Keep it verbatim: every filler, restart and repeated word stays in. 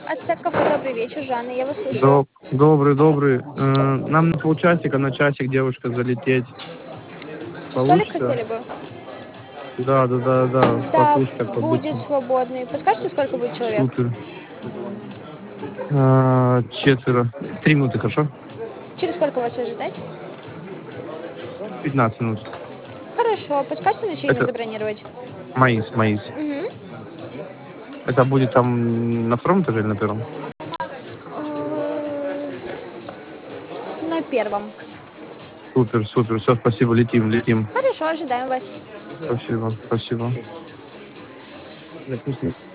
Кафе «Добрый вечер», Жанна, я вас слушаю. Доб- Добрый, добрый. Э, Нам на полчасика, на часик, девушка, залететь. Столик Получится? хотели бы? Да, да, да, да. Да, Покушать так будет по-быстрому. свободный. Подскажите, сколько будет человек? Супер. А, четверо. Три минуты, хорошо? Через сколько вас ожидать? Пятнадцать минут. Хорошо, подскажите начальник Это забронировать? Маис, Маис. Угу. Это будет там на втором этаже или на первом? На первом. Супер, супер. Все, спасибо. Летим, летим. Хорошо, ожидаем вас. Спасибо, спасибо. Допустим,